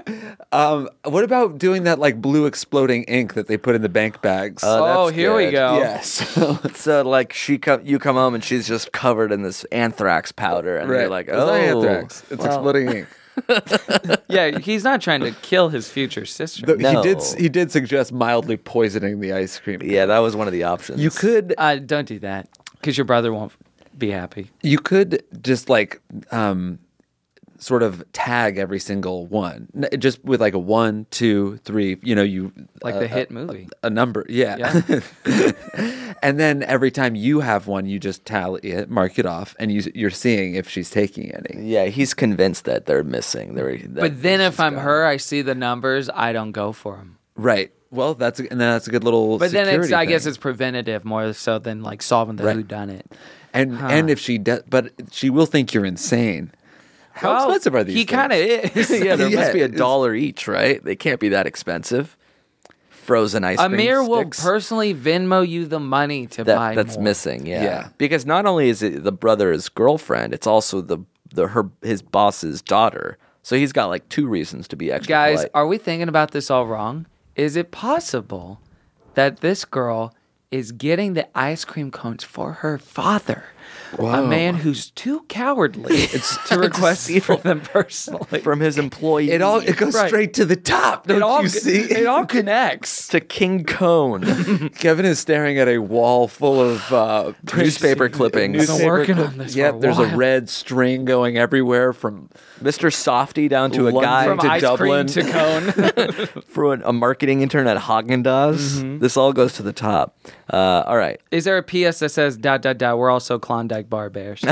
Um, what about doing that like blue exploding ink that they put in the bank bags? Uh, oh, that's here we good. go. yes. So like she come, you come home and she's just covered in this anthrax powder, and you're like, It's oh, not anthrax. It's well, exploding ink. Yeah, he's not trying to kill his future sister. The- No. He did. He did suggest mildly poisoning the ice cream. Yeah, that was one of the options. You could. uh, don't do that because your brother won't be happy. You could just like um, sort of tag every single one, N- just with like a one, two, three. You know, you Like uh, the hit uh, movie. a number, yeah. And then every time you have one, you just tally it, mark it off, and you, you're seeing if she's taking any. Yeah, he's convinced that they're missing. They're, that But then if she's I'm gone. her, I see the numbers, I don't go for them. Right. Well, that's a, and then that's a good little. But then it's, security I guess thing. it's preventative more so than like solving the Right. whodunit. and and if she does, but she will think you're insane. How Well, expensive are these? He things? kind of is. yeah, there Yeah, must be a it's- dollar each, right? They can't be that expensive. Frozen ice cream Amir will sticks. personally Venmo you the money to that, buy that's more. missing. Yeah. Yeah. because not only is it the brother's girlfriend, it's also the the her his boss's daughter. So he's got like two reasons to be extra Guys, polite. are we thinking about this all wrong? Is it possible that this girl is getting the ice cream cones for her father? A man who's too cowardly to request for them personally. from his employee. It all it goes Right. straight to the top. Don't it all, you see? It all connects. to King Cone. Kevin is staring at a wall full of uh, Newspaper clippings. I've been working on this for Yep, a there's a while. red string going everywhere from Mister Softy down to a London guy From to ice Dublin. cream to cone. for an, a marketing intern at Haagen Dazs. Mm-hmm. This all goes to the top. Uh, all right. Is there a P S that says dot dot dot? We're also Klondike Bar Bears.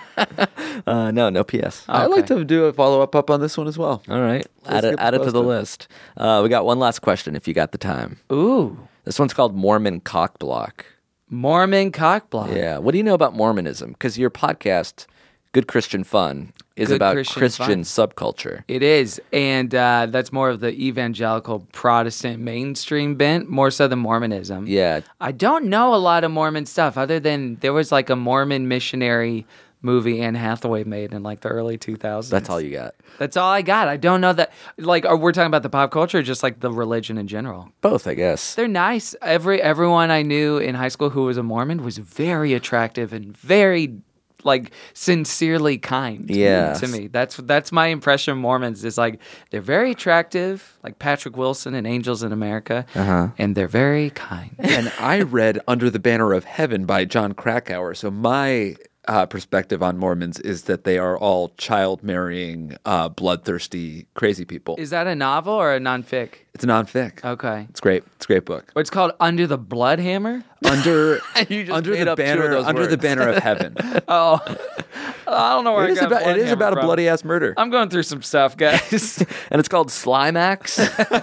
Uh, no, no P S. I'd like to do a follow up up on this one as well. All right. Add keep it, add it to the posted. list. Uh, we got one last question if you got the time. Ooh, This one's called Mormon Cockblock. Mormon cockblock. Yeah. What do you know about Mormonism? Because your podcast, Good Christian Fun, is Good about Christian Christian, Fun. subculture. It is, and uh, that's more of the evangelical Protestant mainstream bent, more so than Mormonism. Yeah. I don't know a lot of Mormon stuff other than there was like a Mormon missionary movie Anne Hathaway made in like the early two thousands. That's all you got. That's all I got. I don't know that. Like, are we're talking about the pop culture, or just like the religion in general? Both, I guess. They're nice. Every everyone I knew in high school who was a Mormon was very attractive and very like sincerely kind. Yeah. to me. That's that's my impression of Mormons. Is like they're very attractive, like Patrick Wilson in Angels in America, Uh-huh. and they're very kind. And I read Under the Banner of Heaven by John Krakauer. So my uh, perspective on Mormons is that they are all child-marrying, uh, bloodthirsty, crazy people. Is that a novel or a nonfic? It's a non-fic. Okay. It's great. It's a great book. It's called Under the Blood Hammer. Under You just under made the up two of banner those under the words. banner of heaven. Oh, I don't know where It I is got about it Blood is Hammer about a from. bloody ass murder. I'm going through some stuff, guys. And it's called Slimax.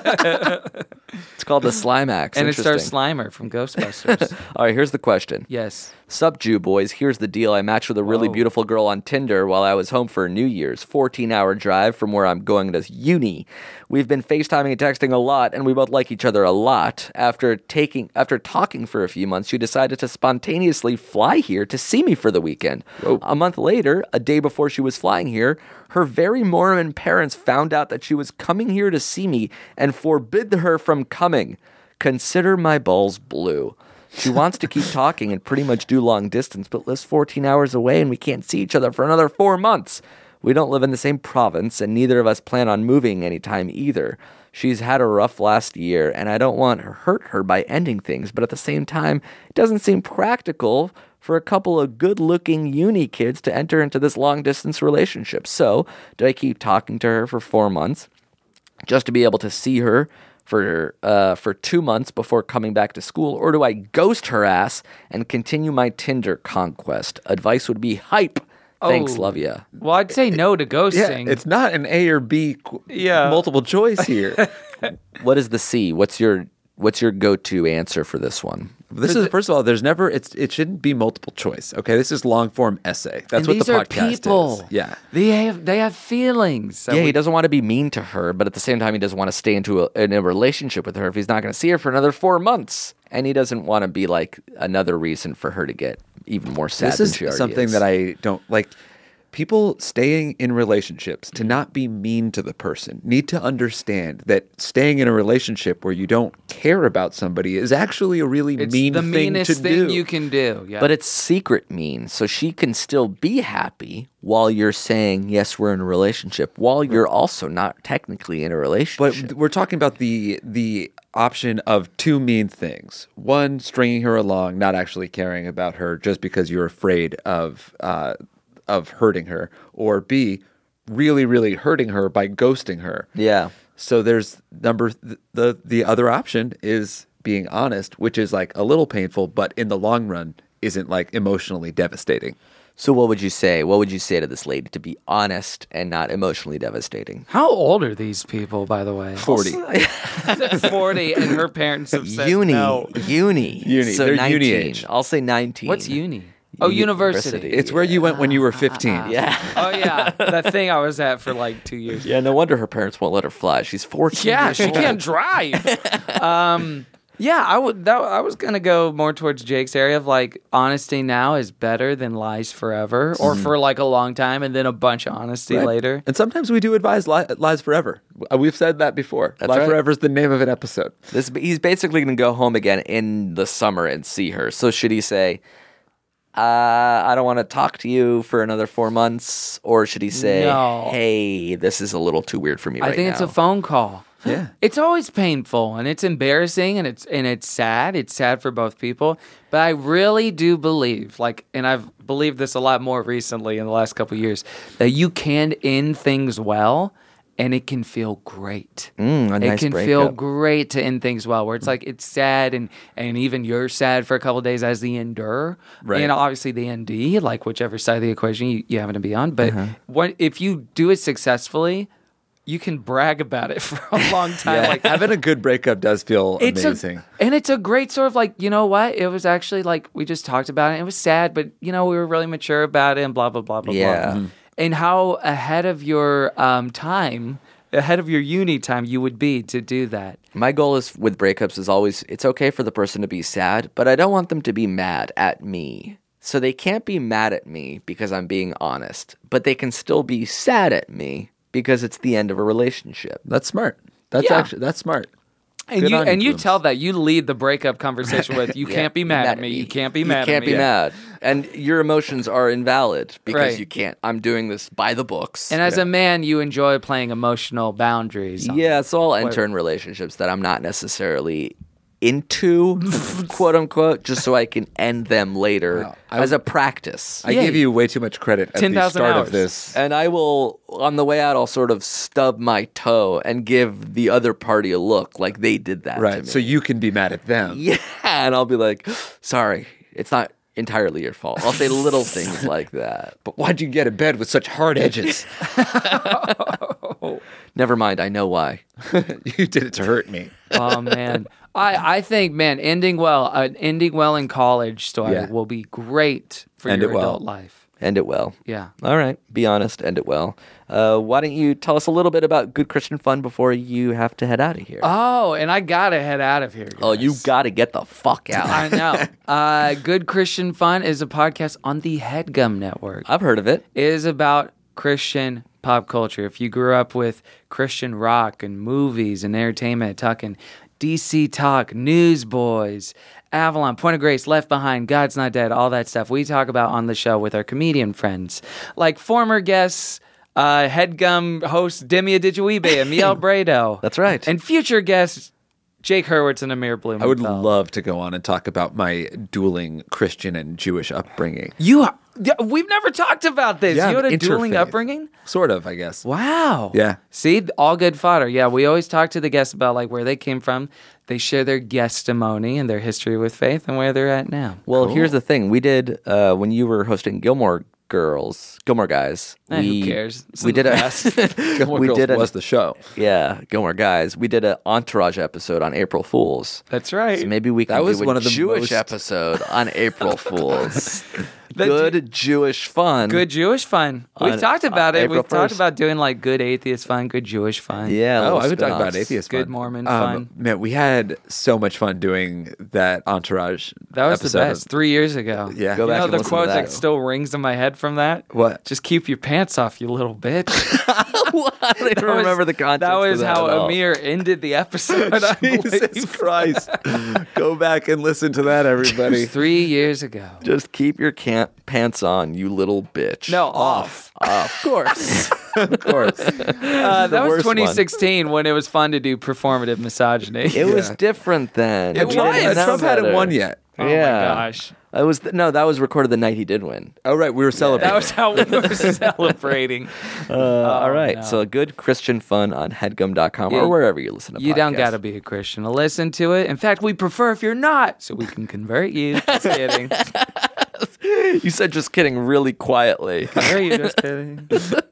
It's called the Slimax. And it stars Interesting. Slimer from Ghostbusters. All right, here's the question. Yes. Sup, Jew boys. Here's the deal. I matched with a really Whoa. beautiful girl on Tinder while I was home for New Year's. fourteen-hour drive from where I'm going to uni. We've been FaceTiming and texting a lot, and we both like each other a lot. After taking, after talking for a few months, she decided to spontaneously fly here to see me for the weekend. A month later, a day before she was flying here, her very Mormon parents found out that she was coming here to see me and forbid her from coming. Consider my balls blue. She wants to keep talking and pretty much do long distance, but lives fourteen hours away and we can't see each other for another four months. We don't live in the same province, and neither of us plan on moving anytime either. She's had a rough last year, and I don't want to hurt her by ending things, but at the same time, it doesn't seem practical for a couple of good-looking uni kids to enter into this long-distance relationship. So, do I keep talking to her for four months just to be able to see her for uh, for two months before coming back to school, or do I ghost her ass and continue my Tinder conquest? Advice would be hype. Thanks, Oh. love ya. Well, I'd say no to Yeah, ghosting. it's not an A or B qu- Yeah. multiple choice here. What is the C? What's your what's your go-to answer for this one? This is first of all, there's never it's it shouldn't be multiple choice. Okay, this is long form essay. That's and what these the are podcast people. is. Yeah. They have they have feelings. So yeah, we- he doesn't want to be mean to her, but at the same time, he doesn't want to stay into a, in a relationship with her if he's not going to see her for another four months. And he doesn't want to be like another reason for her to get even more sad This than is she already something is. that I don't like. People staying in relationships to not be mean to the person need to understand that staying in a relationship where you don't care about somebody is actually a really it's mean the thing meanest to thing do. you can do. Yeah. But it's secret mean, so she can still be happy while you're saying, yes, we're in a relationship, while you're also not technically in a But relationship. we're talking about the the option of two mean things. One, stringing her along, not actually caring about her just because you're afraid of uh, of hurting her, or B, really, really hurting her by ghosting her. Yeah. So there's number th- the the other option is being honest, which is like a little painful, but in the long run isn't like emotionally devastating. So what would you say? What would you say to this lady to be honest and not emotionally devastating? How old are these people, by the way? Forty. forty, and her parents have said Uni, no. uni, Uni. So They're nineteen. uni age. I'll say nineteen. What's uni? Oh, university. University. It's where you went when you were fifteen. Yeah. Oh yeah, that thing I was at for like two years. Yeah, no wonder her parents won't let her fly. She's fourteen. Yeah, years she old. can't drive. um, yeah, I would. That, I was gonna go more towards Jake's area of like honesty now is better than lies forever, or for like a long time, and then a bunch of honesty Right. later. And sometimes we do advise li- lies forever. Uh, We've said that before. That's Lie right. forever is the name of an episode. This, he's basically going to go home again in the summer and see her. So should he say, uh, I don't want to talk to you for another four months? Or should he say, No. hey, this is a little too weird for me right I think now? it's a phone call. Yeah. It's always painful and it's embarrassing and it's and it's sad. It's sad for both people. But I really do believe, like, and I've believed this a lot more recently in the last couple of years, that you can end things well and it can feel great. Mm, a it nice can feel breakup. great to end things well, where it's like it's sad, and and even you're sad for a couple of days as the ender, Right. and obviously the endee, like whichever side of the equation you, you happen to be on. But Uh-huh. what if you do it successfully? You can brag about it for a long time. Yeah, Like having a good breakup does feel it's amazing. A, and it's a great sort of like, you know what? It was actually like we just talked about it. It was sad, but you know, we were really mature about it and blah, blah, blah, blah, Yeah. blah. And how ahead of your um, time, ahead of your uni time you would be to do that. My goal is with breakups is always it's okay for the person to be sad, but I don't want them to be mad at me. So they can't be mad at me because I'm being honest, but they can still be sad at me because it's the end of a relationship. That's smart. That's Yeah. actually that's smart. And Good you on and you Booms. tell that you lead the breakup conversation with you Yeah, can't be mad, at me. You can't be mad You can't at me. be mad. And your emotions are invalid because Right. you can't. I'm doing this by the books. And as a man, you enjoy playing emotional boundaries. on- Yeah, so I'll enter in relationships that I'm not necessarily into, quote unquote, just so I can end them later Wow. I- as a practice. I Yeah. give you way too much credit at ten the thousand start hours. of this. And I will, on the way out, I'll sort of stub my toe and give the other party a look like they did that to Right. me. So you can be mad at them. yeah, and I'll be like, sorry, it's not entirely your fault. I'll say little things like that. But why'd you get a bed with such hard edges? Never mind, I know why. You did it to hurt me. Oh man, I I think man, ending well, an ending well in college story Yeah. will be great for End your it well. adult life. End it well. Yeah. All right, be honest, end it well. Uh, why don't you tell us a little bit about Good Christian Fun before you have to head out of here? Oh, and I gotta head out of here. oh, you guys. got to get the fuck out. I know. Uh, Good Christian Fun is a podcast on the HeadGum Network. I've heard of it. It is about Christian pop culture. If you grew up with Christian rock and movies and entertainment, talking D C Talk, Newsboys, Avalon, Point of Grace, Left Behind, God's Not Dead, all that stuff we talk about on the show with our comedian friends. Like former guests, uh, HeadGum host Demi Adichwibe and Miel Brado. That's right. And future guests, Jake Hurwitz and Amir I Blumenfeld. would love to go on and talk about my dueling Christian and Jewish upbringing. You are, yeah, we've never talked about this. Yeah, you had a interfaith. dueling upbringing? Sort of, I guess. Wow. Yeah. See, all good fodder. Yeah, we always talk to the guests about like where they came from. They share their guestimony and their history with faith and where they're at now. Well, here's the thing. We did, uh, when you were hosting Gilmore Girls, Gilmore Guys. Eh, who we, cares? It's We the did a, Gilmore we Girls did a, was the show. yeah, Gilmore Guys. We did an Entourage episode on April Fools. That's right. So maybe we can That was do a one of the Jewish most- episode on April Fools. The Good Jewish fun. Good Jewish fun. We've On- talked about on it. April We've talked first. about doing like good atheist fun, good Jewish fun. Yeah. Oh, little I would talk about spin-offs. atheist Good fun. Mormon Um, fun. Man, we had so much fun doing that Entourage. That was episode the of- best. Three years ago. Yeah. Go You back know and the listen to quote that. that. still rings in my head from that? What? Just keep your pants off, you little bitch. I don't even That was- remember the context. That was of that how at all. Amir ended the episode. I Jesus believe. Christ. Go back and listen to that, everybody. Three years ago. Just keep your camp pants on, you little bitch. No, off. Of course. Of course. Uh, that was worst one. twenty sixteen when it was fun to do performative misogyny. It was different then. It We was. didn't know Trump hadn't better. won yet. Oh yeah. my gosh. It was th- no, that was recorded the night he did win. Oh, right. We were celebrating. That was how we were celebrating. Uh, all right. no. So good Christian fun on headgum dot com Yeah, or wherever you listen to You podcasts. don't got to be a Christian to listen to it. In fact, we prefer if you're not, so we can convert you. Just kidding. You said just kidding really quietly. Are you just kidding?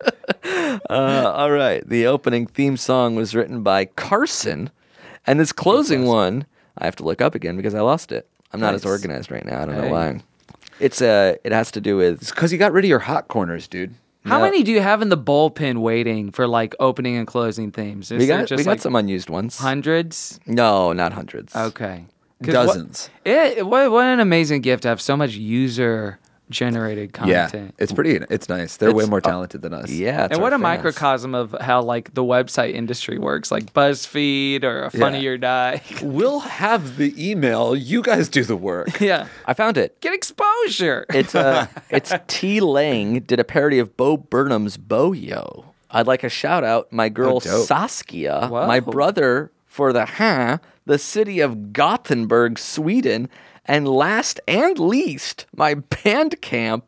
Uh, all right. The opening theme song was written by Carson, and this closing one I have to look up again because I lost it. I'm not as Nice. organized right now. I don't know Hey. why. It's uh, it has to do with It's because you got rid of your hot corners, dude. How No. many do you have in the bullpen waiting for like opening and closing themes? Is we there got just we got like some unused ones. hundreds? No, not hundreds. Okay. 'Cause what- Dozens. It, what, what an amazing gift to have so much user generated Yeah. content. It's pretty, it's nice. They're way It's- more talented than us. Yeah, it's And what our a fans. microcosm of how like the website industry works, like BuzzFeed or a Funny Yeah. or Die. We'll have the email. You guys do the work. Yeah. I found it. Get exposure. It's uh, it's T. Lang did a parody of Bo Burnham's Bo-Yo. I'd like a shout out, my girl Oh, dope. Saskia, Whoa. my brother for the huh, the city of Gothenburg, Sweden, and last and least, my Bandcamp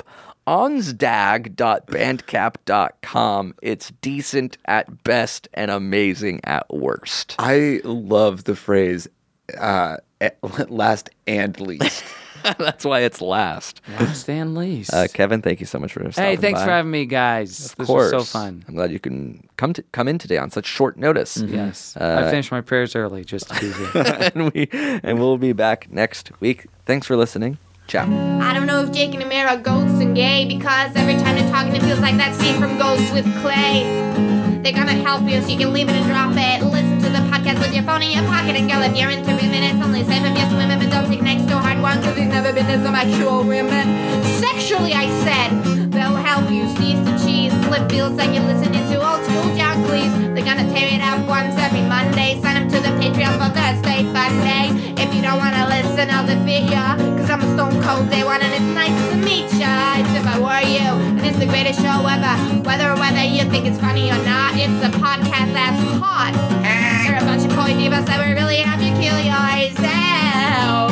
onsdag dot bandcamp dot com. It's decent at best and amazing at worst. I love the phrase uh, last and least. That's why it's last. Last and least. Uh, Kevin, thank you so much for stopping Hey, thanks by. for having me, guys. Of this course. was so fun. I'm glad you can come to come in today on such short notice. Yes. Uh, I finished my prayers early just to be here. and we and we'll be back next week. Thanks for listening. Ciao. I don't know if Jake and Amir are ghosts and gay, because every time they're talking it feels like that scene from Ghosts with Clay. They're gonna help you so you can leave it and drop it. Listen to the podcast with your phone in your pocket. And girl, if you're into women, it's only safe if you're swimming. But don't take next to a hard one, cause he's never been to some actual women. Sexually, I said, they'll help you sneeze to cheese. It feels like you're listening to old school John Cleese. They're gonna tear it up once every Monday. Sign up to the Patreon for Thursday Funday. If you don't wanna listen, I'll defeat ya, cause I'm a stone cold day one and it's nice to meet ya. It's If I Were You, and it's the greatest show ever. Whether whether you think it's funny or not, it's a podcast that's hot. They're a bunch of coy divas that we really have to kill your eyes out.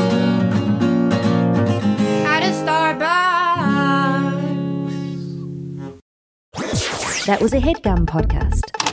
At a Starbucks. That was a HeadGum podcast.